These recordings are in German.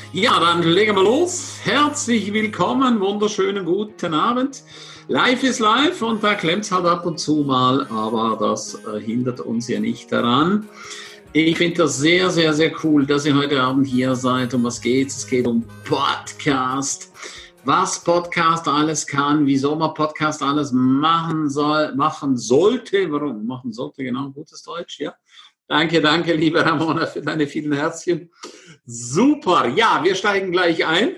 Ja, dann legen wir los. Herzlich willkommen, wunderschönen guten Abend. Live ist live und da klemmt es halt ab und zu mal, aber das hindert uns ja nicht daran. Ich finde das sehr, sehr, sehr cool, dass ihr heute Abend hier seid. Um was geht's? Es geht um Podcast. Was Podcast alles kann, wieso man Podcast alles machen sollte. Warum machen sollte? Genau, gutes Deutsch, ja. Danke, liebe Ramona, für deine vielen Herzchen. Super, ja, wir steigen gleich ein.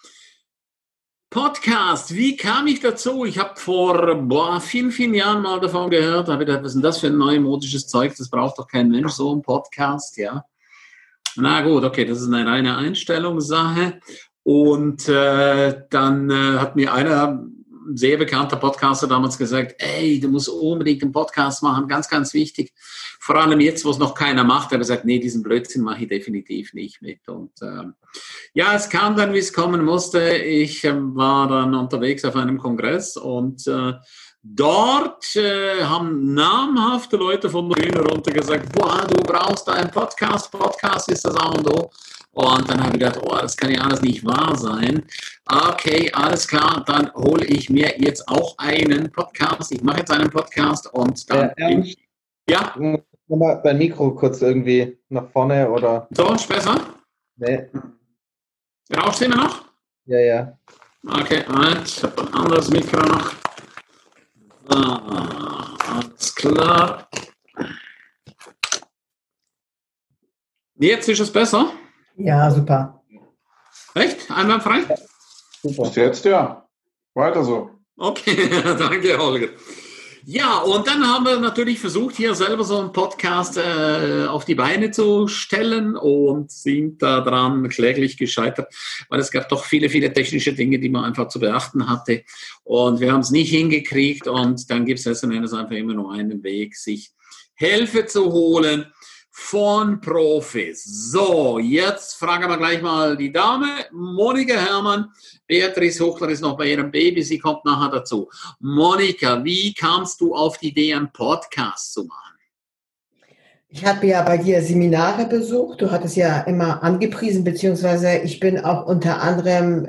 Podcast, wie kam ich dazu? Ich habe vor vielen Jahren mal davon gehört, habe gedacht, was ist denn das für ein neumodisches Zeug? Das braucht doch kein Mensch, so ein Podcast, ja. Na gut, okay, das ist eine reine Einstellungssache. Und dann hat mir ein sehr bekannter Podcaster damals gesagt, ey, du musst unbedingt einen Podcast machen, ganz, ganz wichtig. Vor allem jetzt, wo es noch keiner macht, hat er gesagt, nee, diesen Blödsinn mache ich definitiv nicht mit. Und ja, es kam dann, wie es kommen musste. Ich war dann unterwegs auf einem Kongress und dort haben namhafte Leute von der Bühne runter gesagt, boah, du brauchst einen Podcast. Podcast ist das A und O. Und dann habe ich gedacht, oh, das kann ja alles nicht wahr sein. Okay, alles klar, dann hole ich mir jetzt auch einen Podcast. Ich mache jetzt einen Podcast und dann... Ja? Nochmal dein Mikro kurz irgendwie nach vorne oder... So, ist besser? Nee. Raucht immer noch? Ja. Okay, ich habe ein anderes Mikro noch. Alles klar. Jetzt ist es besser? Ja, super. Echt? Einwandfrei? Ja, super. Bis jetzt ja. Weiter so. Okay, danke, Holger. Ja, und dann haben wir natürlich versucht, hier selber so einen Podcast auf die Beine zu stellen und sind daran kläglich gescheitert, weil es gab doch viele technische Dinge, die man einfach zu beachten hatte. Und wir haben es nicht hingekriegt und dann gibt es letzten Endes einfach immer nur einen Weg, sich Hilfe zu holen von Profis. So, jetzt fragen wir gleich mal die Dame, Monika Herrmann. Beatrice Huchler ist noch bei ihrem Baby, sie kommt nachher dazu. Monika, wie kamst du auf die Idee, einen Podcast zu machen? Ich habe ja bei dir Seminare besucht, du hattest ja immer angepriesen, beziehungsweise ich bin auch unter anderem,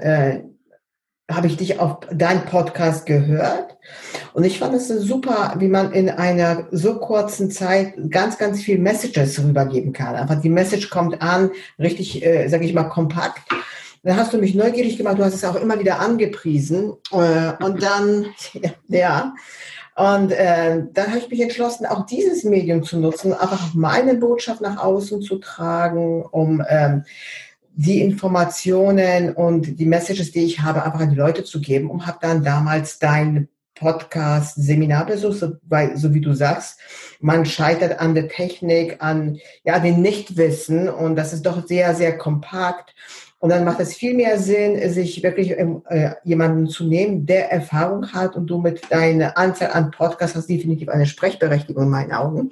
habe ich dich auf deinen Podcast gehört und ich fand es super, wie man in einer so kurzen Zeit ganz, ganz viel Messages rübergeben kann. Einfach die Message kommt an, richtig, sage ich mal, kompakt. Dann hast du mich neugierig gemacht, du hast es auch immer wieder angepriesen und dann, ja, und dann habe ich mich entschlossen, auch dieses Medium zu nutzen, einfach meine Botschaft nach außen zu tragen, um die Informationen und die Messages, die ich habe, einfach an die Leute zu geben und habe dann damals dein Podcast-Seminar besucht, weil, so wie du sagst, man scheitert an der Technik, an dem Nichtwissen und das ist doch sehr, sehr kompakt. Und dann macht es viel mehr Sinn, sich wirklich jemanden zu nehmen, der Erfahrung hat und du mit deiner Anzahl an Podcasts hast definitiv eine Sprechberechtigung in meinen Augen.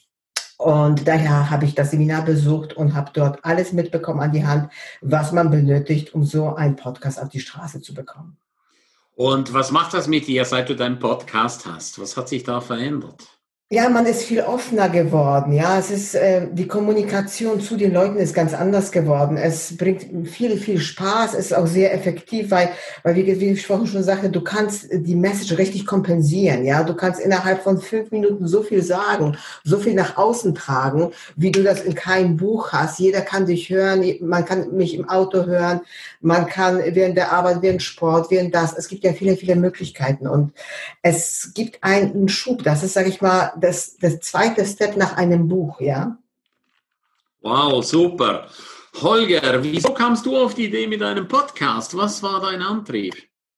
Und daher habe ich das Seminar besucht und habe dort alles mitbekommen an die Hand, was man benötigt, um so einen Podcast auf die Straße zu bekommen. Und was macht das mit dir, seit du deinen Podcast hast? Was hat sich da verändert? Ja, man ist viel offener geworden. Ja, es ist die Kommunikation zu den Leuten ist ganz anders geworden. Es bringt viel Spaß, es ist auch sehr effektiv, weil wie ich vorhin schon sagte, du kannst die Message richtig kompensieren. Ja, du kannst innerhalb von 5 Minuten so viel sagen, so viel nach außen tragen, wie du das in keinem Buch hast. Jeder kann dich hören, man kann mich im Auto hören, man kann während der Arbeit, während Sport, während das. Es gibt ja viele Möglichkeiten und es gibt einen Schub. Das ist, sage ich mal, das zweite Step nach einem Buch, ja. Wow, super. Holger, wieso kamst du auf die Idee mit einem Podcast? Was war dein Antrieb?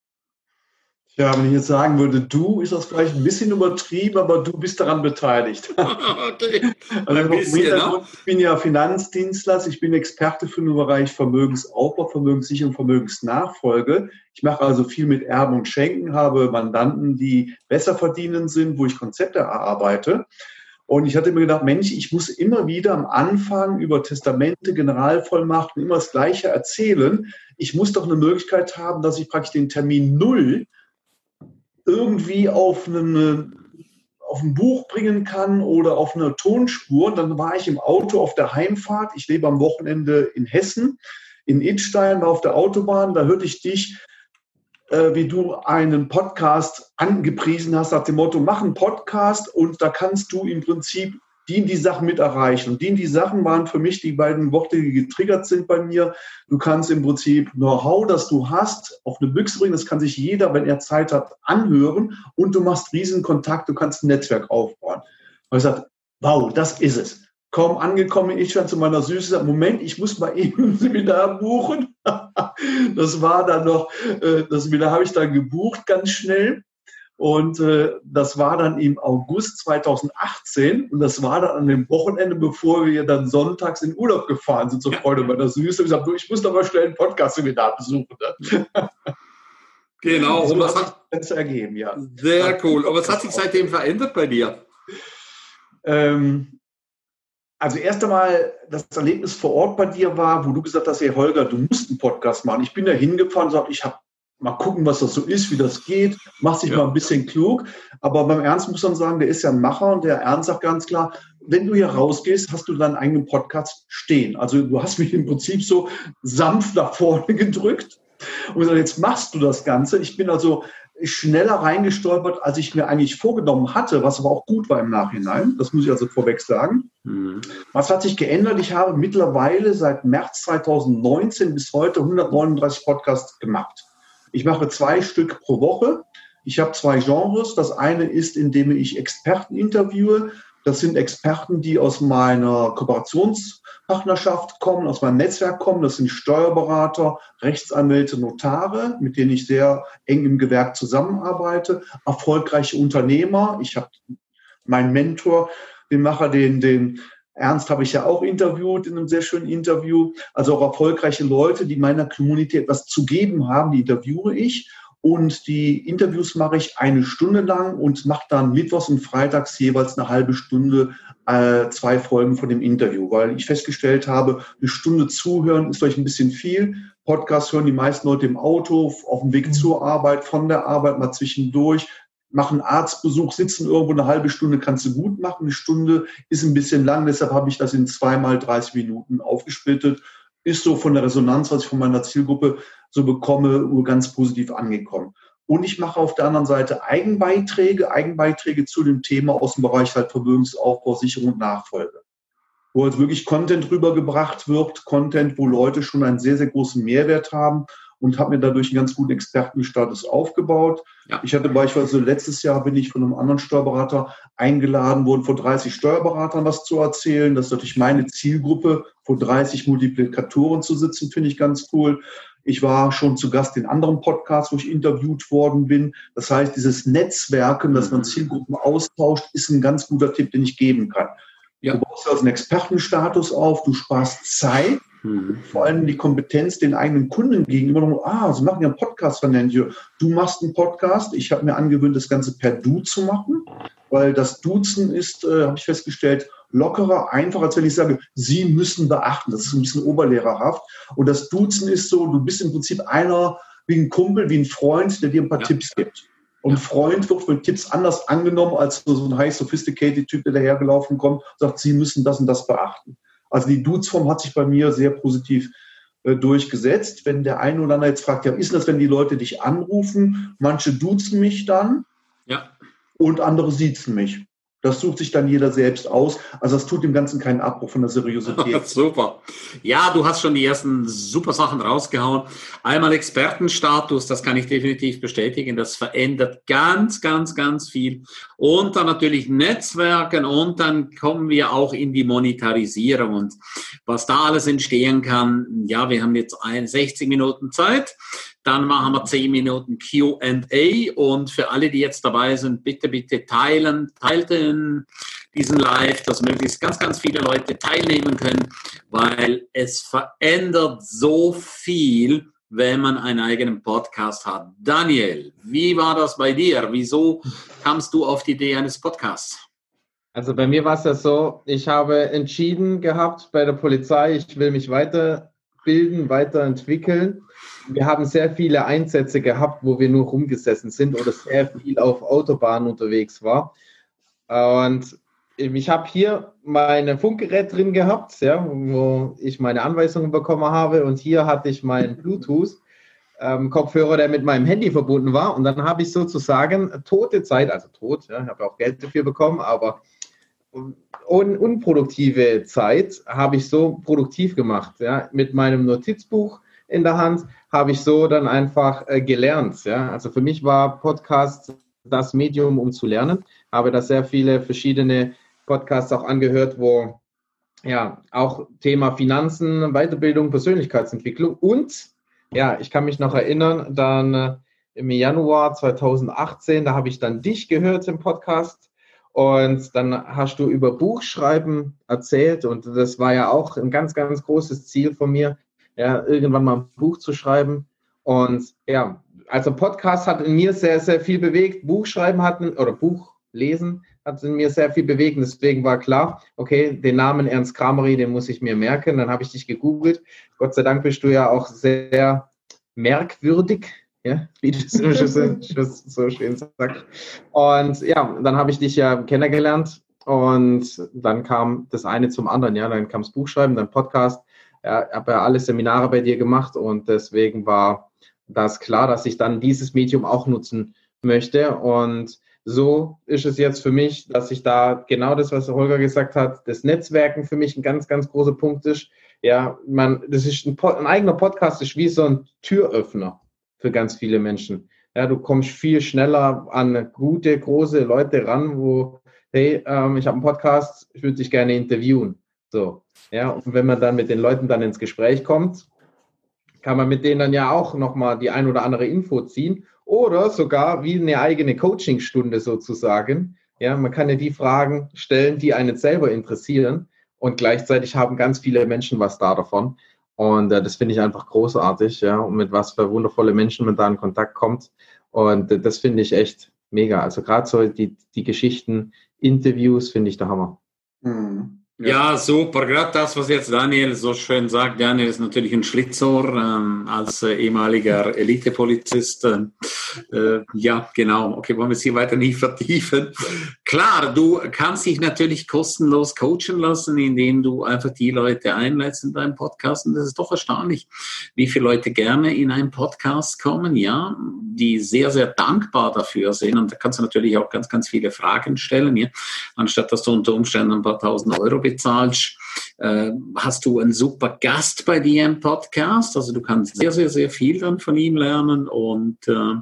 Ja, wenn ich jetzt sagen würde, du, ist das vielleicht ein bisschen übertrieben, aber du bist daran beteiligt. Okay. Also ich bin ja Finanzdienstleister, ich bin Experte für den Bereich Vermögensaufbau, Vermögenssicherung, Vermögensnachfolge. Ich mache also viel mit Erben und Schenken, habe Mandanten, die besser verdienen sind, wo ich Konzepte erarbeite. Und ich hatte mir gedacht, Mensch, ich muss immer wieder am Anfang über Testamente, Generalvollmachten immer das Gleiche erzählen. Ich muss doch eine Möglichkeit haben, dass ich praktisch den Termin 0 irgendwie auf ein Buch bringen kann oder auf eine Tonspur. Und dann war ich im Auto auf der Heimfahrt. Ich lebe am Wochenende in Hessen. in Idstein, war auf der Autobahn, da hörte ich dich, wie du einen Podcast angepriesen hast, nach dem Motto, mach einen Podcast und da kannst du im Prinzip die Sachen mit erreichen. Und die Sachen waren für mich die beiden Worte, die getriggert sind bei mir. Du kannst im Prinzip Know-how, das du hast, auf eine Büchse bringen. Das kann sich jeder, wenn er Zeit hat, anhören. Und du machst riesen Kontakt, du kannst ein Netzwerk aufbauen. Und ich sagte, wow, das ist es. Kaum angekommen, ich stand zu meiner Süße, Moment, ich muss mal eben ein Seminar buchen. Das war dann noch, das Seminar habe ich dann gebucht, ganz schnell. Und das war dann im August 2018 und das war dann an dem Wochenende, bevor wir dann sonntags in Urlaub gefahren sind, zur Freude meiner Süße. Ich gesagt, ich muss doch mal schnell ein Podcast-Seminar besuchen. Genau, und was hat sich ergeben, ja. Sehr cool. Aber was hat sich seitdem verändert bei dir? Also erst einmal das Erlebnis vor Ort bei dir war, wo du gesagt hast, hey Holger, du musst einen Podcast machen. Ich bin da hingefahren und gesagt, ich habe mal gucken, was das so ist, wie das geht, mach sich mal ein bisschen klug. Aber beim Ernst muss man sagen, der ist ja ein Macher und der Ernst sagt ganz klar, wenn du hier rausgehst, hast du deinen eigenen Podcast stehen. Also du hast mich im Prinzip so sanft nach vorne gedrückt und gesagt, jetzt machst du das Ganze. Ich bin also schneller reingestolpert, als ich mir eigentlich vorgenommen hatte, was aber auch gut war im Nachhinein. Das muss ich also vorweg sagen. Was hat sich geändert? Ich habe mittlerweile seit März 2019 bis heute 139 Podcasts gemacht. Ich mache 2 Stück pro Woche. Ich habe 2 Genres. Das eine ist, indem ich Experten interviewe. Das sind Experten, die aus meiner Kooperationspartnerschaft kommen, aus meinem Netzwerk kommen. Das sind Steuerberater, Rechtsanwälte, Notare, mit denen ich sehr eng im Gewerk zusammenarbeite. Erfolgreiche Unternehmer. Ich habe meinen Mentor, den Macher, den Ernst habe ich ja auch interviewt in einem sehr schönen Interview. Also auch erfolgreiche Leute, die meiner Community etwas zu geben haben, die interviewe ich. Und die Interviews mache ich 1 Stunde lang und mache dann mittwochs und freitags jeweils eine halbe Stunde 2 Folgen von dem Interview, weil ich festgestellt habe, 1 Stunde zuhören ist vielleicht ein bisschen viel. Podcast hören die meisten Leute im Auto, auf dem Weg zur Arbeit, von der Arbeit, mal zwischendurch. Machen Arztbesuch, sitzen irgendwo eine halbe Stunde, kannst du gut machen. 1 Stunde ist ein bisschen lang, deshalb habe ich das in 2 mal 30 Minuten aufgesplittet. Ist so von der Resonanz, was ich von meiner Zielgruppe so bekomme, ganz positiv angekommen. Und ich mache auf der anderen Seite Eigenbeiträge zu dem Thema aus dem Bereich halt Vermögensaufbau, Sicherung und Nachfolge. Wo jetzt wirklich Content rübergebracht wird, Content, wo Leute schon einen sehr, sehr großen Mehrwert haben und habe mir dadurch einen ganz guten Expertenstatus aufgebaut. Ja. Ich hatte beispielsweise letztes Jahr bin ich von einem anderen Steuerberater eingeladen worden, vor 30 Steuerberatern was zu erzählen. Das ist natürlich meine Zielgruppe, vor 30 Multiplikatoren zu sitzen, finde ich ganz cool. Ich war schon zu Gast in anderen Podcasts, wo ich interviewt worden bin. Das heißt, dieses Netzwerken, dass man Zielgruppen austauscht, ist ein ganz guter Tipp, den ich geben kann. Ja. Du baust also einen Expertenstatus auf, du sparst Zeit, vor allem die Kompetenz den eigenen Kunden gegenüber. Sie machen ja einen Podcast, du machst einen Podcast. Ich habe mir angewöhnt, das Ganze per Du zu machen, weil das Duzen ist, habe ich festgestellt, lockerer, einfacher, als wenn ich sage, Sie müssen beachten. Das ist ein bisschen oberlehrerhaft. Und das Duzen ist so, du bist im Prinzip einer wie ein Kumpel, wie ein Freund, der dir ein paar Tipps gibt. Und Freund wird für Tipps anders angenommen als so ein high sophisticated Typ, der dahergelaufen kommt und sagt, Sie müssen das und das beachten. Also die Dutzform hat sich bei mir sehr positiv durchgesetzt. Wenn der eine oder andere jetzt fragt, ja, ist das, wenn die Leute dich anrufen? Manche duzen mich dann und andere siezen mich. Das sucht sich dann jeder selbst aus. Also das tut dem Ganzen keinen Abbruch von der Seriosität. Super. Ja, du hast schon die ersten super Sachen rausgehauen. Einmal Expertenstatus, das kann ich definitiv bestätigen. Das verändert ganz, ganz, ganz viel. Und dann natürlich Netzwerken und dann kommen wir auch in die Monetarisierung. Und was da alles entstehen kann, ja, wir haben jetzt 60 Minuten Zeit. Dann machen wir 10 Minuten Q&A und für alle, die jetzt dabei sind, bitte teilt diesen Live, dass möglichst ganz, ganz viele Leute teilnehmen können, weil es verändert so viel, wenn man einen eigenen Podcast hat. Daniel, wie war das bei dir? Wieso kamst du auf die Idee eines Podcasts? Also bei mir war es ja so, ich habe entschieden gehabt bei der Polizei, ich will mich weiterbilden, weiterentwickeln. Wir haben sehr viele Einsätze gehabt, wo wir nur rumgesessen sind oder sehr viel auf Autobahnen unterwegs war. Und Ich habe hier mein Funkgerät drin gehabt, ja, wo ich meine Anweisungen bekommen habe, und hier hatte ich meinen Bluetooth-Kopfhörer, der mit meinem Handy verbunden war, und dann habe ich sozusagen tote Zeit, also tot, ja, ich habe auch Geld dafür bekommen, aber unproduktive Zeit habe ich so produktiv gemacht, ja, mit meinem Notizbuch in der Hand habe ich so dann einfach gelernt, ja, also für mich war Podcast das Medium, um zu lernen, habe da sehr viele verschiedene Podcasts auch angehört, wo ja auch Thema Finanzen, Weiterbildung, Persönlichkeitsentwicklung, und ja, ich kann mich noch erinnern, dann im Januar 2018, da habe ich dann dich gehört im Podcast, und dann hast du über Buchschreiben erzählt, und das war ja auch ein ganz, ganz großes Ziel von mir, ja, irgendwann mal ein Buch zu schreiben. Und ja, also Podcast hat in mir sehr, sehr viel bewegt. Buchschreiben oder Buchlesen hat in mir sehr viel bewegt. Deswegen war klar, okay, den Namen Ernst Kramery, den muss ich mir merken. Dann habe ich dich gegoogelt. Gott sei Dank bist du ja auch sehr merkwürdig, ja, wie du so schön sagst. Und ja, dann habe ich dich ja kennengelernt, und dann kam das eine zum anderen. Ja, dann kam das Buchschreiben, dann Podcast. Ja, ich habe ja alle Seminare bei dir gemacht, und deswegen war das klar, dass ich dann dieses Medium auch nutzen möchte. Und so ist es jetzt für mich, dass ich da genau das, was Holger gesagt hat, das Netzwerken für mich ein ganz, ganz großer Punkt ist. Ja, das ist ein eigener Podcast, ist wie so ein Türöffner für ganz viele Menschen. Ja, du kommst viel schneller an gute, große Leute ran, wo, hey, ich habe einen Podcast, ich würde dich gerne interviewen. So, ja, und wenn man dann mit den Leuten dann ins Gespräch kommt, kann man mit denen dann ja auch nochmal die ein oder andere Info ziehen oder sogar wie eine eigene Coachingstunde sozusagen. Ja, man kann ja die Fragen stellen, die einen selber interessieren, und gleichzeitig haben ganz viele Menschen was davon. Und das finde ich einfach großartig, ja, und mit was für wundervolle Menschen man da in Kontakt kommt. Und das finde ich echt mega. Also gerade so die Geschichten, Interviews finde ich der Hammer. Mhm. Ja, super. Gerade das, was jetzt Daniel so schön sagt. Daniel ist natürlich ein Schlitzohr als ehemaliger Elitepolizist. Ja, genau. Okay, wollen wir es hier weiter nicht vertiefen. Klar, du kannst dich natürlich kostenlos coachen lassen, indem du einfach die Leute einlädst in deinen Podcast. Und das ist doch erstaunlich, wie viele Leute gerne in einen Podcast kommen, ja, die sehr, sehr dankbar dafür sind. Und da kannst du natürlich auch ganz, ganz viele Fragen stellen, ja, anstatt dass du unter Umständen ein paar tausend Euro bezahlst, hast du einen super Gast bei dir im Podcast. Also du kannst sehr, sehr, sehr viel dann von ihm lernen. Und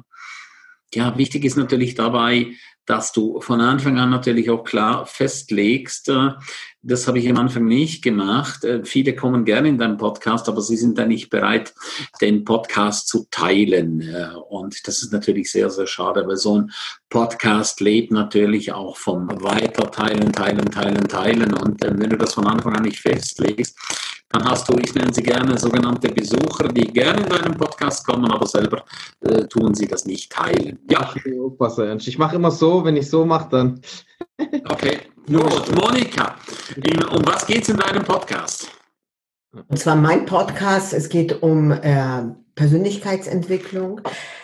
ja, wichtig ist natürlich dabei, dass du von Anfang an natürlich auch klar festlegst, das habe ich am Anfang nicht gemacht. Viele kommen gerne in deinen Podcast, aber sie sind dann nicht bereit, den Podcast zu teilen. Und das ist natürlich sehr, sehr schade, weil so ein Podcast lebt natürlich auch vom Weiterteilen, Teilen. Und wenn du das von Anfang an nicht festlegst, dann hast du, ich nenne sie gerne sogenannte Besucher, die gerne in deinen Podcast kommen, aber selber tun sie das nicht teilen. Ja. Ich mache immer so, wenn ich so mache, dann... Okay, gut. Monika, um was geht es in deinem Podcast? Und zwar mein Podcast, es geht um Persönlichkeitsentwicklung.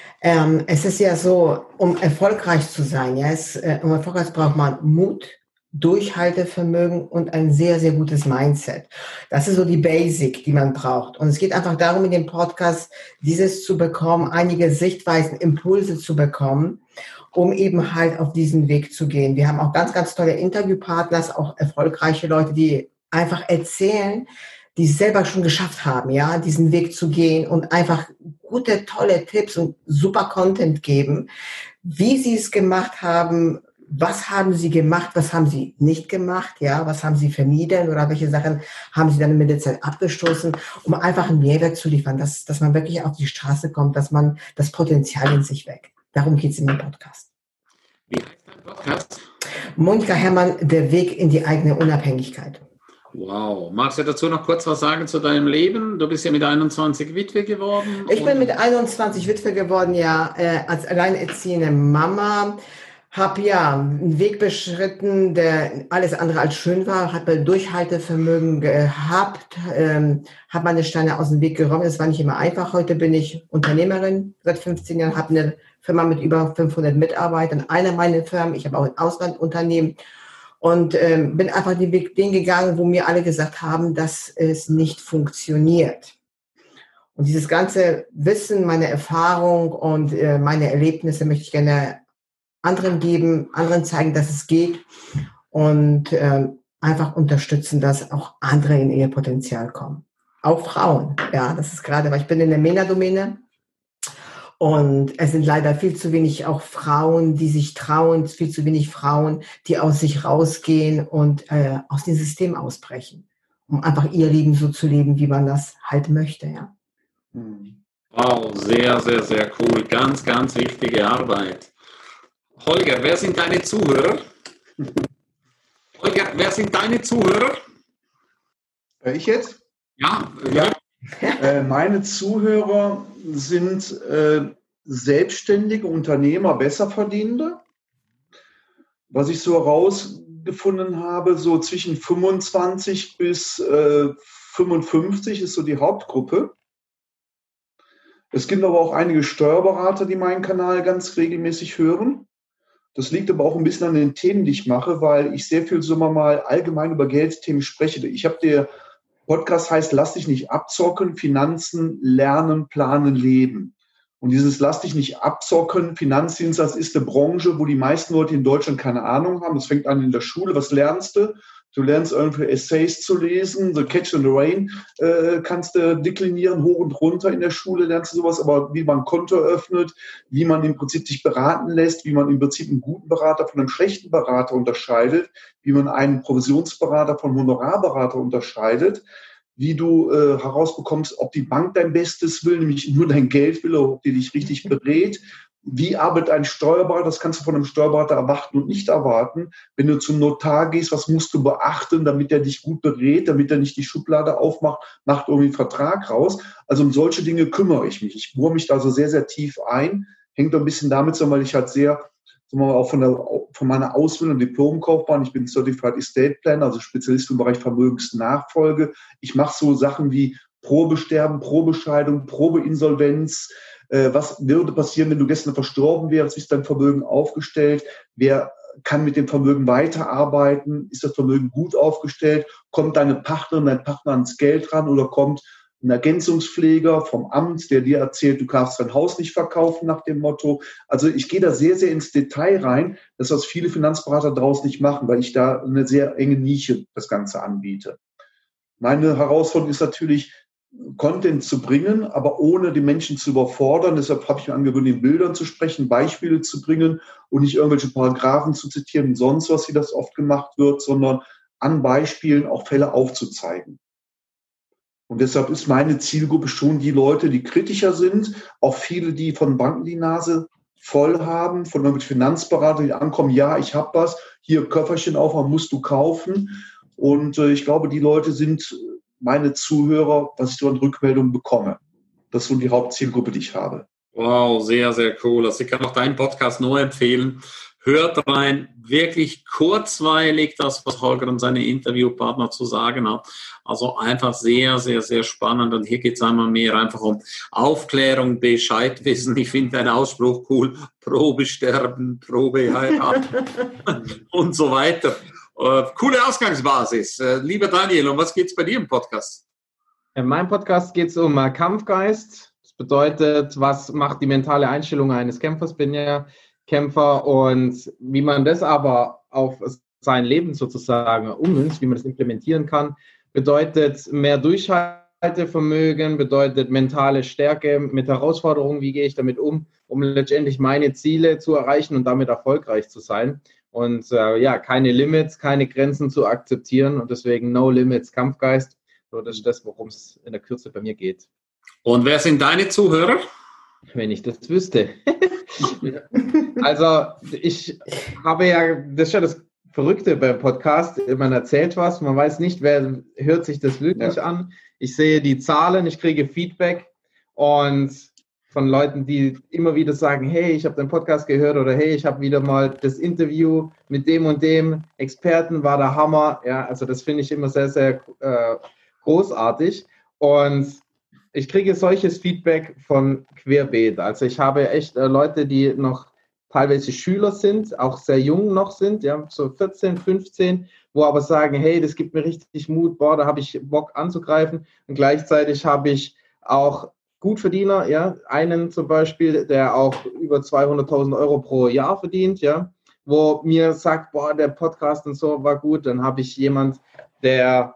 Es ist ja so, um erfolgreich zu sein, ja, um erfolgreich braucht man Mut, Durchhaltevermögen und ein sehr, sehr gutes Mindset. Das ist so die Basic, die man braucht. Und es geht einfach darum, in dem Podcast dieses zu bekommen, einige Sichtweisen, Impulse zu bekommen, um eben halt auf diesen Weg zu gehen. Wir haben auch ganz, ganz tolle Interviewpartner, auch erfolgreiche Leute, die einfach erzählen, die es selber schon geschafft haben, ja, diesen Weg zu gehen und einfach gute, tolle Tipps und super Content geben, wie sie es gemacht haben, was haben sie gemacht, was haben sie nicht gemacht, ja, was haben sie vermieden oder welche Sachen haben sie dann mit der Zeit abgestoßen, um einfach einen Mehrwert zu liefern, dass man wirklich auf die Straße kommt, dass man das Potenzial in sich weckt. Darum geht es in dem Podcast. Wie heißt dein Podcast? Monika Herrmann, der Weg in die eigene Unabhängigkeit. Wow. Magst du dazu noch kurz was sagen zu deinem Leben? Du bist ja mit 21 Witwe geworden. Ich bin mit 21 Witwe geworden, ja, als alleinerziehende Mama. Habe ja einen Weg beschritten, der alles andere als schön war, habe Durchhaltevermögen gehabt, habe meine Steine aus dem Weg geräumt. Es war nicht immer einfach. Heute bin ich Unternehmerin seit 15 Jahren, habe eine Firma mit über 500 Mitarbeitern, eine meiner Firmen. Ich habe auch ein Auslandunternehmen und bin einfach den Weg gegangen, wo mir alle gesagt haben, dass es nicht funktioniert. Und dieses ganze Wissen, meine Erfahrung und meine Erlebnisse möchte ich gerne anderen geben, anderen zeigen, dass es geht und einfach unterstützen, dass auch andere in ihr Potenzial kommen. Auch Frauen, ja, das ist gerade, weil ich bin in der MENA-Domäne und es sind leider viel zu wenig auch Frauen, die sich trauen, viel zu wenig Frauen, die aus sich rausgehen und aus dem System ausbrechen, um einfach ihr Leben so zu leben, wie man das halt möchte, ja. Wow, sehr, sehr, sehr cool. Ganz, ganz wichtige Arbeit. Holger, wer sind deine Zuhörer? Holger, wer sind deine Zuhörer? Ich jetzt? Ja. Meine Zuhörer sind selbstständige Unternehmer, Besserverdienende. Was ich so herausgefunden habe, so zwischen 25 bis 55 ist so die Hauptgruppe. Es gibt aber auch einige Steuerberater, die meinen Kanal ganz regelmäßig hören. Das liegt aber auch ein bisschen an den Themen, die ich mache, weil ich sehr viel so mal allgemein über Geldthemen spreche. Ich habe der Podcast heißt, lass dich nicht abzocken, Finanzen, lernen, planen, leben. Und dieses lass dich nicht abzocken, Finanzdienst, das ist eine Branche, wo die meisten Leute in Deutschland keine Ahnung haben. Das fängt an in der Schule. Was lernst du? Du lernst irgendwie Essays zu lesen, The Catch and the Rain kannst du deklinieren, hoch und runter in der Schule lernst du sowas, aber wie man ein Konto öffnet, wie man im Prinzip sich beraten lässt, wie man im Prinzip einen guten Berater von einem schlechten Berater unterscheidet, wie man einen Provisionsberater von Honorarberater unterscheidet, wie du herausbekommst, ob die Bank dein Bestes will, nämlich nur dein Geld will, oder ob die dich richtig berät. Wie arbeitet ein Steuerberater? Das kannst du von einem Steuerberater erwarten und nicht erwarten. Wenn du zum Notar gehst, was musst du beachten, damit er dich gut berät, damit er nicht die Schublade aufmacht, macht irgendwie einen Vertrag raus. Also um solche Dinge kümmere ich mich. Ich bohre mich da so sehr, sehr tief ein. Hängt ein bisschen damit zusammen, weil ich halt sehr, sagen wir mal, auch von meiner Ausbildung Diplomkaufmann, ich bin Certified Estate Planner, also Spezialist im Bereich Vermögensnachfolge. Ich mache so Sachen wie Probesterben, Probescheidung, Probeinsolvenz. Was würde passieren, wenn du gestern verstorben wärst? Wie ist dein Vermögen aufgestellt? Wer kann mit dem Vermögen weiterarbeiten? Ist das Vermögen gut aufgestellt? Kommt deine Partnerin, dein Partner ans Geld ran oder kommt ein Ergänzungspfleger vom Amt, der dir erzählt, du darfst dein Haus nicht verkaufen nach dem Motto? Also ich gehe da sehr, sehr ins Detail rein, das was viele Finanzberater daraus nicht machen, weil ich da eine sehr enge Nische das Ganze anbiete. Meine Herausforderung ist natürlich, Content zu bringen, aber ohne die Menschen zu überfordern. Deshalb habe ich mir angewöhnt, in Bildern zu sprechen, Beispiele zu bringen und nicht irgendwelche Paragraphen zu zitieren und sonst was, wie das oft gemacht wird, sondern an Beispielen auch Fälle aufzuzeigen. Und deshalb ist meine Zielgruppe schon die Leute, die kritischer sind, auch viele, die von Banken die Nase voll haben, von irgendwelchen Finanzberatern, die ankommen, ja, ich habe was, hier Köfferchen aufmachen, musst du kaufen. Und ich glaube, die Leute sind meine Zuhörer, was ich so an Rückmeldungen bekomme. Das ist so die Hauptzielgruppe, die ich habe. Wow, sehr, sehr cool. Also ich kann auch deinen Podcast nur empfehlen. Hört rein, wirklich kurzweilig das, was Holger und seine Interviewpartner zu sagen hat. Also einfach sehr, sehr, sehr spannend. Und hier geht es einmal mehr einfach um Aufklärung, Bescheidwissen. Ich finde deinen Ausspruch cool. Probe sterben, Probe heiraten und so weiter. Coole Ausgangsbasis. Lieber Daniel, um was geht es bei dir im Podcast? In meinem Podcast geht es um Kampfgeist. Das bedeutet, was macht die mentale Einstellung eines Kämpfers? Bin ja Kämpfer und wie man das aber auf sein Leben sozusagen ummünzt, wie man das implementieren kann, bedeutet mehr Durchhaltevermögen, bedeutet mentale Stärke mit Herausforderungen, wie gehe ich damit um letztendlich meine Ziele zu erreichen und damit erfolgreich zu sein. Und keine Limits, keine Grenzen zu akzeptieren und deswegen No Limits Kampfgeist. So, das ist das, worum es in der Kürze bei mir geht. Und wer sind deine Zuhörer? Wenn ich das wüsste. Also ich habe ja, das ist ja das Verrückte beim Podcast, man erzählt was, man weiß nicht, wer hört sich das wirklich an. Ich sehe die Zahlen, ich kriege Feedback und von Leuten, die immer wieder sagen, hey, ich habe den Podcast gehört oder hey, ich habe wieder mal das Interview mit dem und dem Experten, war der Hammer. Ja, also das finde ich immer sehr, sehr großartig und ich kriege solches Feedback von querbeet. Also ich habe echt Leute, die noch teilweise Schüler sind, auch sehr jung noch sind, ja, so 14, 15, wo aber sagen, hey, das gibt mir richtig Mut, boah, da habe ich Bock anzugreifen. Und gleichzeitig habe ich auch Gutverdiener, ja, einen zum Beispiel, der auch über 200.000 Euro pro Jahr verdient, ja, wo mir sagt, boah, der Podcast und so war gut. Dann habe ich jemand, der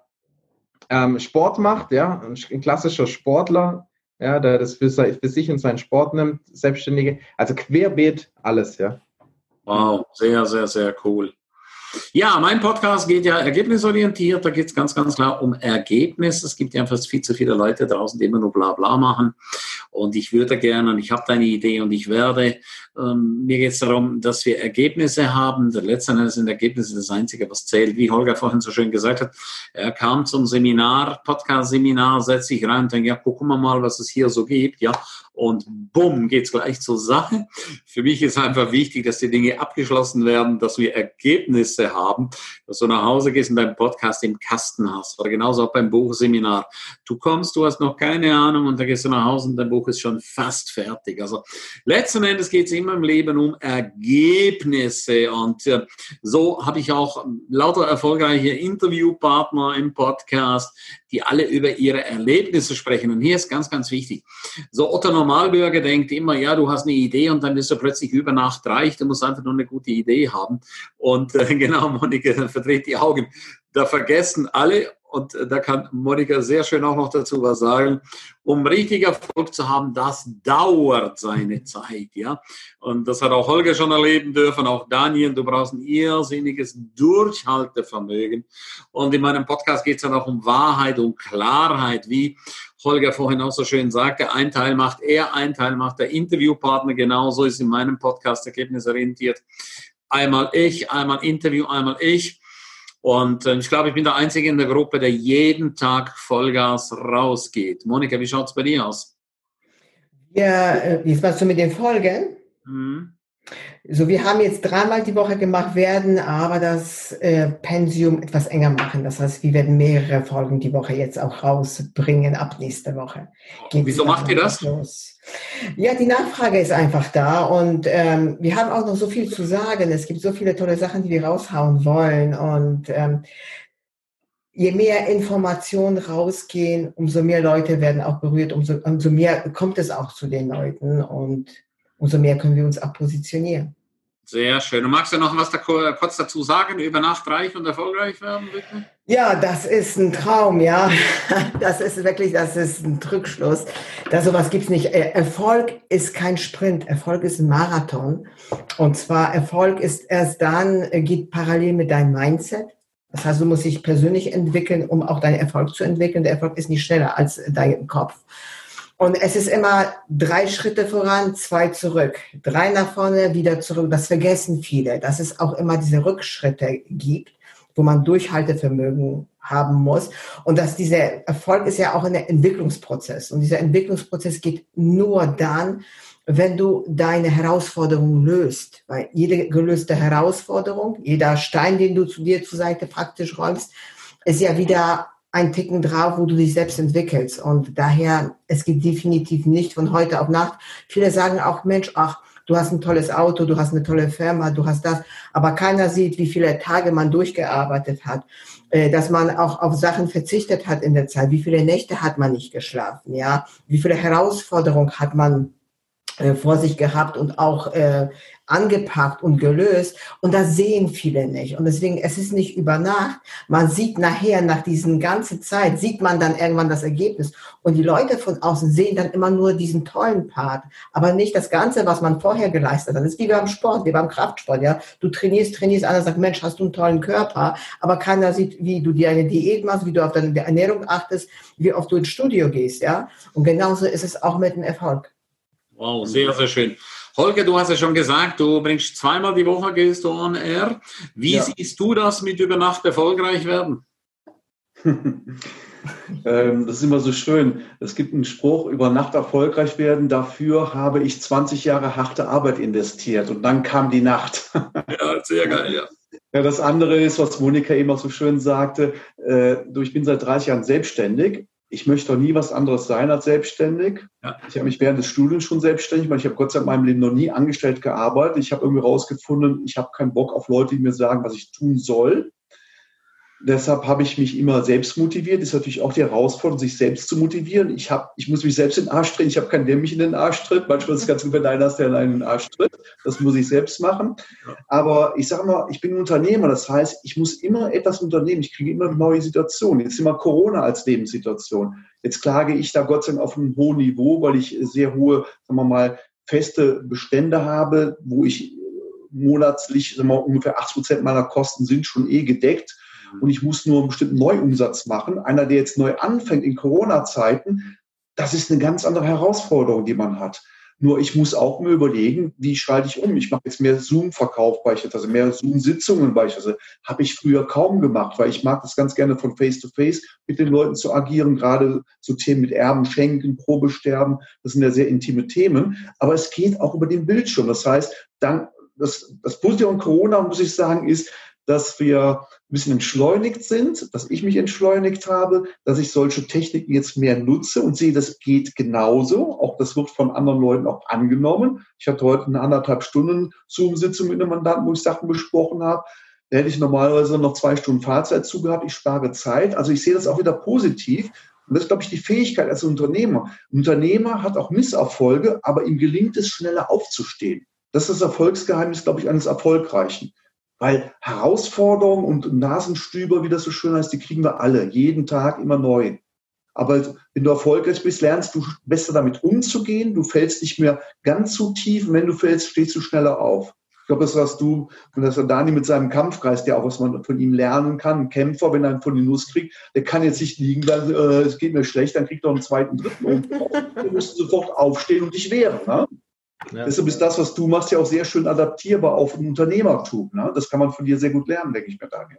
Sport macht, ja, ein klassischer Sportler, ja, der das für sich und seinen Sport nimmt, Selbstständige, also querbeet alles, ja. Wow, sehr, sehr, sehr cool. Ja, mein Podcast geht ja ergebnisorientiert, da geht es ganz, ganz klar um Ergebnisse. Es gibt ja einfach viel zu viele Leute draußen, die immer nur bla bla machen. Und ich würde gerne, und ich habe da eine Idee und ich werde, mir geht es darum, dass wir Ergebnisse haben. Letzten Endes sind Ergebnisse das Einzige, was zählt. Wie Holger vorhin so schön gesagt hat, er kam zum Seminar, Podcast-Seminar, setzt sich rein und denkt, ja, gucken wir mal, was es hier so gibt, ja. Und bumm, geht's gleich zur Sache. Für mich ist einfach wichtig, dass die Dinge abgeschlossen werden, dass wir Ergebnisse haben, dass du nach Hause gehst und deinen Podcast im Kasten hast. Oder genauso auch beim Buchseminar. Du kommst, du hast noch keine Ahnung und dann gehst du nach Hause und dein Buch ist schon fast fertig. Also letzten Endes geht's immer im Leben um Ergebnisse. Und so habe ich auch lauter erfolgreiche Interviewpartner im Podcast, die alle über ihre Erlebnisse sprechen. Und hier ist ganz, ganz wichtig. So Otto Normalbürger denkt immer, ja, du hast eine Idee und dann bist du plötzlich über Nacht reich. Du musst einfach nur eine gute Idee haben. Und genau, Monika verdreht die Augen. Da vergessen alle, und da kann Monika sehr schön auch noch dazu was sagen, um richtig Erfolg zu haben, das dauert seine Zeit, ja. Und das hat auch Holger schon erleben dürfen, auch Daniel, du brauchst ein irrsinniges Durchhaltevermögen. Und in meinem Podcast geht es dann auch um Wahrheit und Klarheit, wie Holger vorhin auch so schön sagte, ein Teil macht er, ein Teil macht der Interviewpartner, genauso ist in meinem Podcast ergebnisorientiert. Einmal ich, einmal Interview, einmal ich. Und ich glaube, ich bin der Einzige in der Gruppe, der jeden Tag Vollgas rausgeht. Monika, wie schaut es bei dir aus? Ja, wie machst du mit den Folgen? So, wir haben jetzt 3-mal die Woche gemacht, werden aber das Pensium etwas enger machen. Das heißt, wir werden mehrere Folgen die Woche jetzt auch rausbringen ab nächster Woche. Wieso macht ihr das? Los. Ja, die Nachfrage ist einfach da und wir haben auch noch so viel zu sagen. Es gibt so viele tolle Sachen, die wir raushauen wollen und je mehr Informationen rausgehen, umso mehr Leute werden auch berührt, umso mehr kommt es auch zu den Leuten und umso mehr können wir uns auch positionieren. Sehr schön. Und magst du noch was kurz dazu sagen, über Nacht reich und erfolgreich werden, bitte? Ja, das ist ein Traum, ja. Das ist ein Trugschluss. Sowas gibt's nicht. Erfolg ist kein Sprint. Erfolg ist ein Marathon. Und zwar Erfolg ist erst dann, geht parallel mit deinem Mindset. Das heißt, du musst dich persönlich entwickeln, um auch deinen Erfolg zu entwickeln. Der Erfolg ist nicht schneller als dein Kopf. Und es ist immer 3 Schritte voran, 2 zurück. 3 nach vorne, wieder zurück. Das vergessen viele, dass es auch immer diese Rückschritte gibt, wo man Durchhaltevermögen haben muss. Und dass dieser Erfolg ist ja auch ein Entwicklungsprozess. Und dieser Entwicklungsprozess geht nur dann, wenn du deine Herausforderung löst. Weil jede gelöste Herausforderung, jeder Stein, den du dir zur Seite praktisch räumst, ist ja wieder ein Ticken drauf, wo du dich selbst entwickelst. Und daher, es geht definitiv nicht von heute auf Nacht. Viele sagen auch, Mensch, ach, du hast ein tolles Auto, du hast eine tolle Firma, du hast das. Aber keiner sieht, wie viele Tage man durchgearbeitet hat, dass man auch auf Sachen verzichtet hat in der Zeit. Wie viele Nächte hat man nicht geschlafen, ja? Wie viele Herausforderungen hat man vor sich gehabt und auch angepackt und gelöst. Und das sehen viele nicht. Und deswegen, es ist nicht über Nacht. Man sieht nachher, nach diesen ganzen Zeit, sieht man dann irgendwann das Ergebnis. Und die Leute von außen sehen dann immer nur diesen tollen Part, aber nicht das Ganze, was man vorher geleistet hat. Das ist wie beim Sport, wie beim Kraftsport, ja. Du trainierst, einer sagt, Mensch, hast du einen tollen Körper, aber keiner sieht, wie du dir eine Diät machst, wie du auf deine Ernährung achtest, wie oft du ins Studio gehst, ja. Und genauso ist es auch mit dem Erfolg. Wow, sehr, sehr schön. Holger, du hast ja schon gesagt, du bringst 2-mal die Woche, gehst du on air. Wie siehst du das mit über Nacht erfolgreich werden? Das ist immer so schön. Es gibt einen Spruch, über Nacht erfolgreich werden. Dafür habe ich 20 Jahre harte Arbeit investiert und dann kam die Nacht. Ja, sehr geil, ja. Ja, das andere ist, was Monika eben auch so schön sagte, ich bin seit 30 Jahren selbstständig. ich möchte doch nie was anderes sein als selbstständig. Ja. Ich habe mich während des Studiums schon selbstständig gemacht. Ich habe Gott sei Dank in meinem Leben noch nie angestellt gearbeitet. Ich habe irgendwie rausgefunden, ich habe keinen Bock auf Leute, die mir sagen, was ich tun soll. Deshalb habe ich mich immer selbst motiviert. Das ist natürlich auch die Herausforderung, sich selbst zu motivieren. Ich muss mich selbst in den Arsch treten. Ich habe keinen, der mich in den Arsch tritt. Manchmal ist es ganz gut, wenn einer ist, der allein in den Arsch tritt. Das muss ich selbst machen. Aber ich sage mal, ich bin Unternehmer. Das heißt, ich muss immer etwas unternehmen. Ich kriege immer neue Situationen. Jetzt immer Corona als Lebenssituation. Jetzt klage ich da Gott sei Dank auf einem hohen Niveau, weil ich sehr hohe, sagen wir mal, feste Bestände habe, wo ich monatlich, sagen wir mal, ungefähr 80% meiner Kosten sind schon gedeckt. Und ich muss nur einen bestimmten Neuumsatz machen. Einer, der jetzt neu anfängt in Corona-Zeiten, das ist eine ganz andere Herausforderung, die man hat. Nur ich muss auch mir überlegen, wie schalte ich um? Ich mache jetzt mehr Zoom-Verkauf beispielsweise, mehr Zoom-Sitzungen beispielsweise. Habe ich früher kaum gemacht, weil ich mag das ganz gerne von Face-to-Face mit den Leuten zu agieren. Gerade so Themen mit Erben, Schenken, Probesterben, das sind ja sehr intime Themen. Aber es geht auch über den Bildschirm. Das heißt, dann das Positive an Corona, muss ich sagen, ist, dass wir ein bisschen entschleunigt sind, dass ich mich entschleunigt habe, dass ich solche Techniken jetzt mehr nutze und sehe, das geht genauso. Auch das wird von anderen Leuten auch angenommen. Ich hatte heute eine 1,5 Stunden Zoom-Sitzung mit einem Mandanten, wo ich Sachen besprochen habe. Da hätte ich normalerweise noch 2 Stunden Fahrzeit zugehabt. Ich spare Zeit. Also ich sehe das auch wieder positiv. Und das ist, glaube ich, die Fähigkeit als Unternehmer. Ein Unternehmer hat auch Misserfolge, aber ihm gelingt es, schneller aufzustehen. Das ist das Erfolgsgeheimnis, glaube ich, eines Erfolgreichen. Weil Herausforderungen und Nasenstüber, wie das so schön heißt, die kriegen wir alle, jeden Tag immer neu. Aber wenn du erfolgreich bist, lernst du besser damit umzugehen. Du fällst nicht mehr ganz so tief. Und wenn du fällst, stehst du schneller auf. Ich glaube, das hast du, und das hat Dani mit seinem Kampfgeist, ja auch, was man von ihm lernen kann. Ein Kämpfer, wenn er einen von den Nuss kriegt, der kann jetzt nicht liegen, dann es geht mir schlecht, dann kriegt er einen zweiten, dritten oben drauf. Du musst sofort aufstehen und dich wehren. Ne? Ja. Deshalb ist das, was du machst, ja auch sehr schön adaptierbar auf ein Unternehmertum. Ne? Das kann man von dir sehr gut lernen, denke ich mir, Daniel.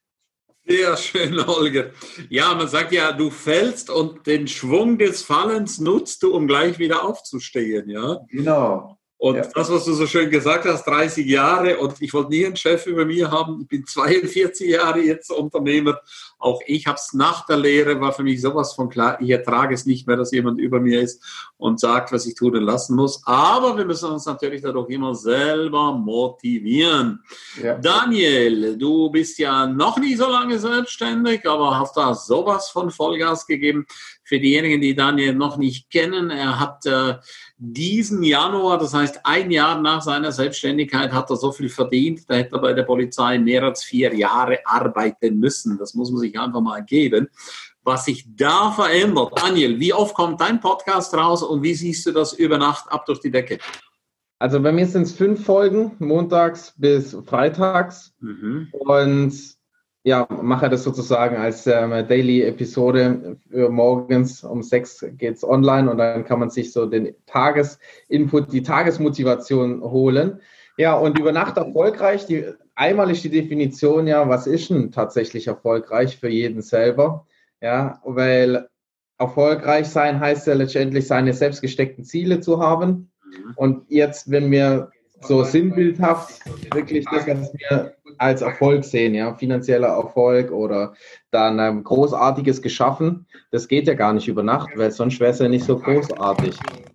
Sehr schön, Holger. Ja, man sagt ja, du fällst und den Schwung des Fallens nutzt du, um gleich wieder aufzustehen. Ja? Genau. Und das, was du so schön gesagt hast, 30 Jahre und ich wollte nie einen Chef über mir haben. Ich bin 42 Jahre jetzt Unternehmer. Auch ich habe es nach der Lehre, war für mich sowas von klar. Ich ertrage es nicht mehr, dass jemand über mir ist und sagt, was ich tun und lassen muss. Aber wir müssen uns natürlich dadurch immer selber motivieren. Ja. Daniel, du bist ja noch nicht so lange selbstständig, aber hast da sowas von Vollgas gegeben. Für diejenigen, die Daniel noch nicht kennen, er hat diesen Januar, das heißt 1 Jahr nach seiner Selbstständigkeit, hat er so viel verdient, da hätte er bei der Polizei mehr als 4 Jahre arbeiten müssen. Das muss man sich einfach mal geben. Was sich da verändert. Daniel, wie oft kommt dein Podcast raus und wie siehst du das über Nacht ab durch die Decke? Also bei mir sind es 5 Folgen, montags bis freitags. Und ja, mache das sozusagen als Daily-Episode. Morgens um 6 geht es online und dann kann man sich so den Tagesinput, die Tagesmotivation holen. Ja, und über Nacht erfolgreich. Einmal ist die Definition ja, was ist denn tatsächlich erfolgreich für jeden selber? Ja, weil erfolgreich sein heißt ja letztendlich, seine selbst gesteckten Ziele zu haben. Und jetzt, wenn wir so sinnbildhaft wirklich das, was wir als Erfolg sehen, ja, finanzieller Erfolg oder dann Großartiges geschaffen, das geht ja gar nicht über Nacht, weil sonst wäre es ja nicht so großartig.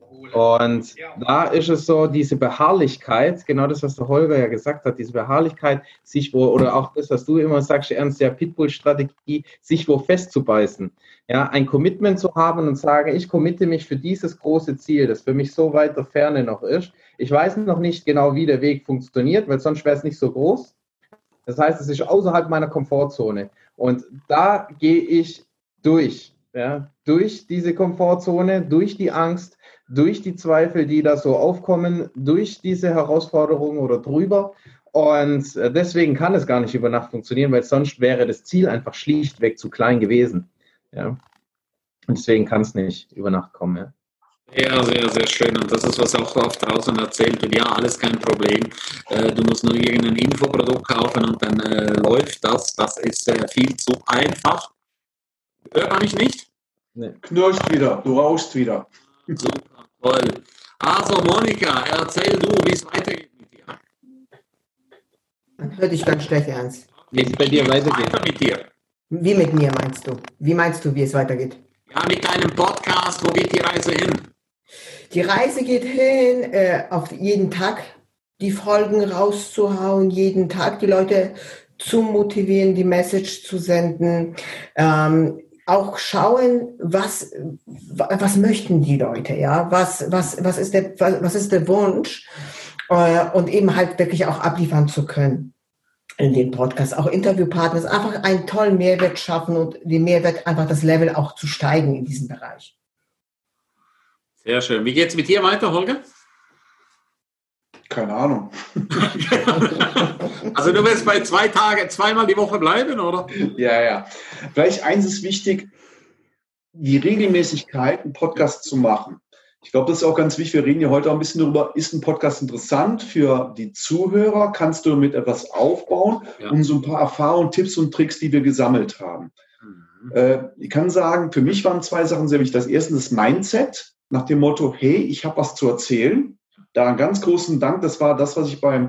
Und da ist es so, diese Beharrlichkeit, genau das, was der Holger ja gesagt hat, diese Beharrlichkeit, oder auch das, was du immer sagst, Ernst, der Pitbull-Strategie, sich wo festzubeißen. Ja, ein Commitment zu haben und sagen, ich committe mich für dieses große Ziel, das für mich so weit der Ferne noch ist. Ich weiß noch nicht genau, wie der Weg funktioniert, weil sonst wäre es nicht so groß. Das heißt, es ist außerhalb meiner Komfortzone. Und da gehe ich durch, ja, durch diese Komfortzone, durch die Angst, durch die Zweifel, die da so aufkommen, durch diese Herausforderungen oder drüber. Und deswegen kann es gar nicht über Nacht funktionieren, weil sonst wäre das Ziel einfach schlichtweg zu klein gewesen. Ja. Und deswegen kann es nicht über Nacht kommen. Ja. Ja, sehr, sehr schön. Und das ist, was auch oft draußen erzählt wird. Ja, alles kein Problem. Du musst nur irgendein Infoprodukt kaufen und dann läuft das. Das ist viel zu einfach. Hört man mich nicht? Nee. Knirscht wieder, du rauschst wieder. Super, toll. Also Monika, erzähl du, wie es weitergeht mit dir. Man hört dich ganz schlecht, Ernst. Wie es bei dir weitergeht. Weiter mit dir. Wie mit mir meinst du? Wie meinst du, wie es weitergeht? Ja, mit deinem Podcast, wo geht die Reise hin? Die Reise geht hin, auf jeden Tag die Folgen rauszuhauen, jeden Tag die Leute zu motivieren, die Message zu senden, auch schauen, was möchten die Leute, ja, was ist der Wunsch, und eben halt wirklich auch abliefern zu können in den Podcast, auch Interviewpartners, einfach einen tollen Mehrwert schaffen und den Mehrwert einfach das Level auch zu steigen in diesem Bereich. Sehr schön. Wie geht's mit dir weiter, Holger? Keine Ahnung. Also du wirst bei 2 Tage, zweimal die Woche bleiben, oder? Ja. Vielleicht eins ist wichtig, die Regelmäßigkeit, einen Podcast zu machen. Ich glaube, das ist auch ganz wichtig. Wir reden ja heute auch ein bisschen darüber, ist ein Podcast interessant für die Zuhörer? Kannst du damit etwas aufbauen? Ja. Um so ein paar Erfahrungen, Tipps und Tricks, die wir gesammelt haben. Ich kann sagen, für mich waren 2 Sachen sehr wichtig. Das erste ist das Mindset, nach dem Motto, hey, ich habe was zu erzählen. Da einen ganz großen Dank, das war das, was ich beim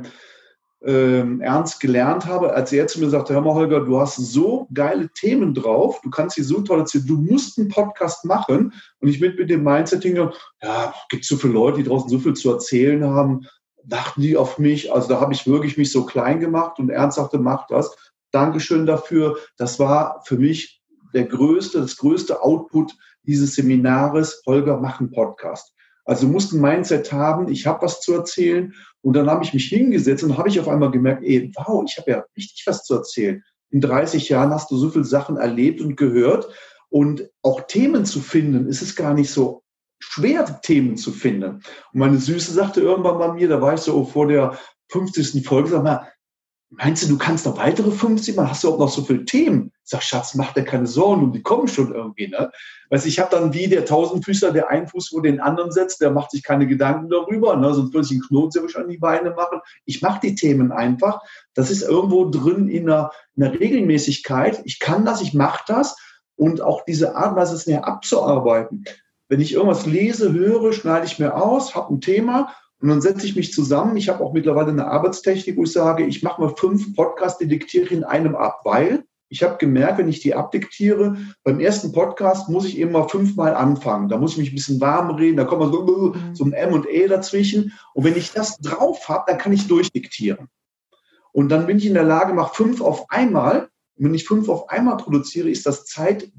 Ernst gelernt habe, als er zu mir sagte, hör mal Holger, du hast so geile Themen drauf, du kannst sie so toll erzählen, du musst einen Podcast machen. Und ich mit dem Mindset hingegangen, ja, gibt so viele Leute, die draußen so viel zu erzählen haben, dachten die auf mich, also da habe ich wirklich mich so klein gemacht und Ernst sagte, mach das. Dankeschön dafür, das war für mich das größte Output dieses Seminares, Holger, mach einen Podcast. Also du musst ein Mindset haben, ich habe was zu erzählen und dann habe ich mich hingesetzt und habe ich auf einmal gemerkt, wow, ich habe ja richtig was zu erzählen. In 30 Jahren hast du so viele Sachen erlebt und gehört und auch Themen zu finden, ist es gar nicht so schwer, Themen zu finden. Und meine Süße sagte irgendwann bei mir, da war ich so vor der 50. Folge, sag mal, meinst du kannst noch weitere 50 machen? Hast du auch noch so viele Themen? Ich sag, Schatz, mach dir keine Sorgen, die kommen schon irgendwie. Ne? Weißt, ich habe dann wie der Tausendfüßler, der einen Fuß vor den anderen setzt, der macht sich keine Gedanken darüber, ne? Sonst würde ich einen Knoten sehr wahrscheinlich an die Beine machen. Ich mache die Themen einfach. Das ist irgendwo drin in einer Regelmäßigkeit. Ich kann das, ich mache das. Und auch diese Art, was es näher abzuarbeiten. Wenn ich irgendwas lese, höre, schneide ich mir aus, habe ein Thema und dann setze ich mich zusammen. Ich habe auch mittlerweile eine Arbeitstechnik, wo ich sage, ich mache mal 5 Podcasts, die diktiere ich in einem ab, weil ich habe gemerkt, wenn ich die abdiktiere, beim ersten Podcast muss ich eben mal 5-mal anfangen. Da muss ich mich ein bisschen warm reden, da kommt mal so ein M und E dazwischen. Und wenn ich das drauf habe, dann kann ich durchdiktieren. Und dann bin ich in der Lage, mache 5 auf einmal. Und wenn ich 5 auf einmal produziere, ist das Zeit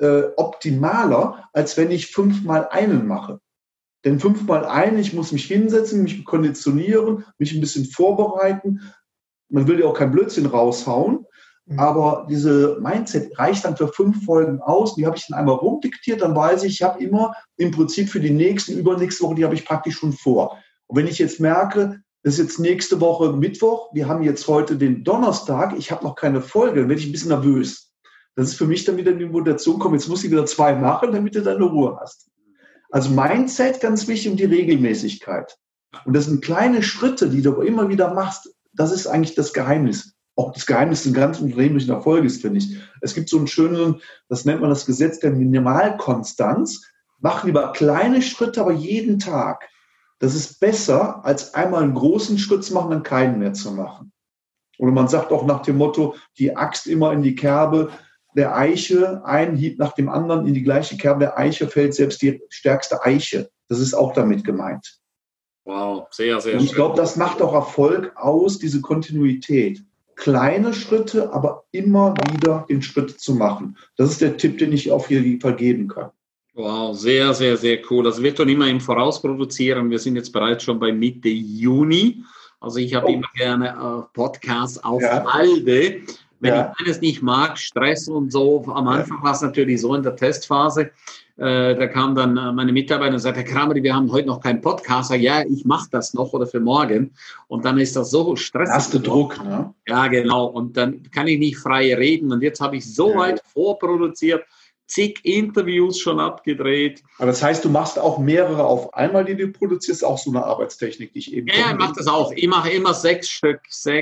optimaler, als wenn ich 5-mal einen mache. Denn 5-mal einen, ich muss mich hinsetzen, mich konditionieren, mich ein bisschen vorbereiten. Man will ja auch kein Blödsinn raushauen, aber diese Mindset reicht dann für 5 Folgen aus. Die habe ich dann einmal rumdiktiert, dann weiß ich habe immer im Prinzip für die übernächste Woche, die habe ich praktisch schon vor. Und wenn ich jetzt merke, das ist jetzt nächste Woche Mittwoch, wir haben jetzt heute den Donnerstag, ich habe noch keine Folge, dann werde ich ein bisschen nervös. Das ist für mich dann wieder die Motivation, komm, jetzt muss ich wieder 2 machen, damit du deine Ruhe hast. Also Mindset ganz wichtig und die Regelmäßigkeit. Und das sind kleine Schritte, die du aber immer wieder machst. Das ist eigentlich das Geheimnis. Auch das Geheimnis des ganzen unternehmerischen Erfolges, finde ich. Es gibt so einen schönen, das nennt man das Gesetz der Minimalkonstanz. Mach lieber kleine Schritte, aber jeden Tag. Das ist besser, als einmal einen großen Schritt zu machen, dann keinen mehr zu machen. Oder man sagt auch nach dem Motto, die Axt immer in die Kerbe der Eiche, ein Hieb nach dem anderen in die gleiche Kerbe der Eiche fällt selbst die stärkste Eiche. Das ist auch damit gemeint. Wow, sehr, sehr schön. Und ich glaube, das macht auch Erfolg aus, diese Kontinuität. Kleine Schritte, aber immer wieder den Schritt zu machen. Das ist der Tipp, den ich auf jeden Fall geben kann. Wow, sehr, sehr, sehr cool. Das wird dann immer im Voraus produzieren. Wir sind jetzt bereits schon bei Mitte Juni. Also ich habe immer gerne Podcasts auf Halde. Wenn ich eines nicht mag, Stress und so, am Anfang war es natürlich so in der Testphase, da kam dann meine Mitarbeiter und sagte, Herr Kramer, wir haben heute noch keinen Podcast. Ja, ich mache das noch oder für morgen. Und dann ist das so stressig. Erste Druck, ne? Ja, genau. Und dann kann ich nicht frei reden. Und jetzt habe ich so weit vorproduziert, zig Interviews schon abgedreht. Aber das heißt, du machst auch mehrere auf einmal, die du produzierst, auch so eine Arbeitstechnik, die ich eben... Ja, ich mache das auch. Ich mache immer 6 Stück,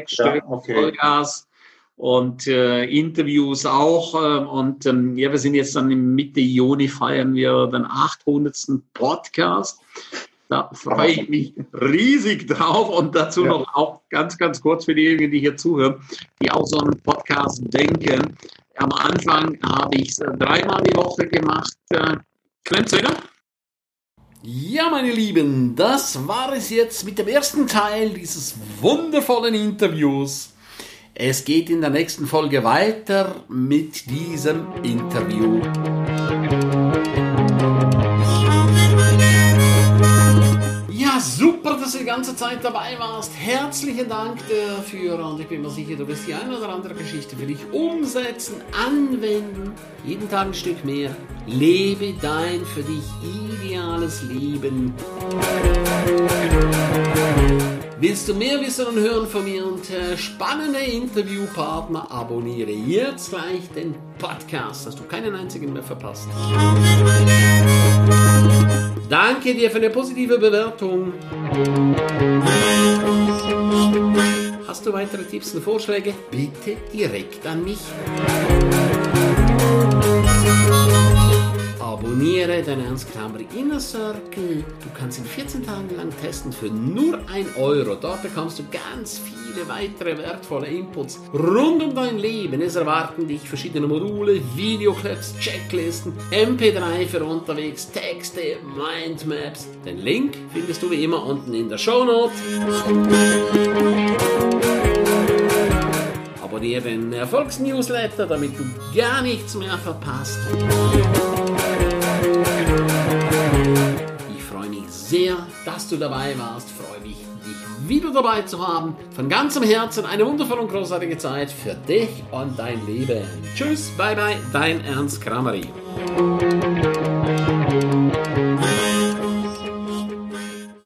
Vollgas. Und Interviews auch. Wir sind jetzt dann Mitte Juni, feiern wir den 800. Podcast. Da freue ich mich riesig drauf. Und dazu noch auch ganz, ganz kurz für diejenigen, die hier zuhören, die auch so einen Podcast denken. Am Anfang habe ich es 3-mal die Woche gemacht. Klemmt's wieder? Ja, meine Lieben, das war es jetzt mit dem ersten Teil dieses wundervollen Interviews. Es geht in der nächsten Folge weiter mit diesem Interview. Ja, super, dass du die ganze Zeit dabei warst. Herzlichen Dank dafür und ich bin mir sicher, du wirst die eine oder andere Geschichte für dich umsetzen, anwenden. Jeden Tag ein Stück mehr. Lebe dein für dich ideales Leben. Willst du mehr wissen und hören von mir und spannende Interviewpartner? Abonniere jetzt gleich den Podcast, dass du keinen einzigen mehr verpasst. Danke dir für eine positive Bewertung. Hast du weitere Tipps und Vorschläge? Bitte direkt an mich. Abonniere den Ernst Krameri Inner Circle. Du kannst ihn 14 Tage lang testen für nur 1 €. Dort bekommst du ganz viele weitere wertvolle Inputs rund um dein Leben. Es erwarten dich verschiedene Module, Videoclips, Checklisten, MP3 für unterwegs, Texte, Mindmaps. Den Link findest du wie immer unten in der Shownote. Abonniere den Erfolgsnewsletter, damit du gar nichts mehr verpasst. Ich freue mich sehr, dass du dabei warst. Freue mich, dich wieder dabei zu haben. Von ganzem Herzen eine wundervolle und großartige Zeit für dich und dein Leben. Tschüss, bye bye, dein Ernst Krameri.